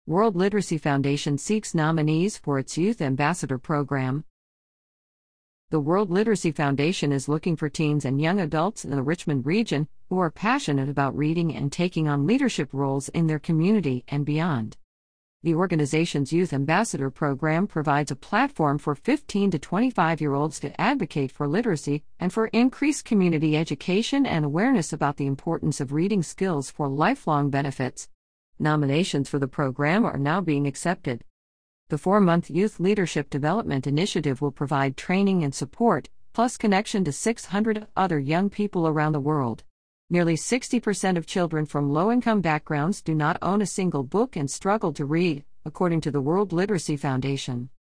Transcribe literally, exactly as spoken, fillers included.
World Literacy Foundation seeks nominees for its Youth Ambassador Program. The World Literacy Foundation is looking for teens and young adults in the Richmond region who are passionate about reading and taking on leadership roles in their community and beyond. The organization's Youth Ambassador Program provides a platform for fifteen to twenty-five-year-olds to advocate for literacy and for increased community education and awareness about the importance of reading skills for lifelong benefits. Nominations for the program are now being accepted. The four-month Youth Leadership Development Initiative will provide training and support, plus connection to six hundred other young people around the world. Nearly sixty percent of children from low-income backgrounds do not own a single book and struggle to read, according to the World Literacy Foundation.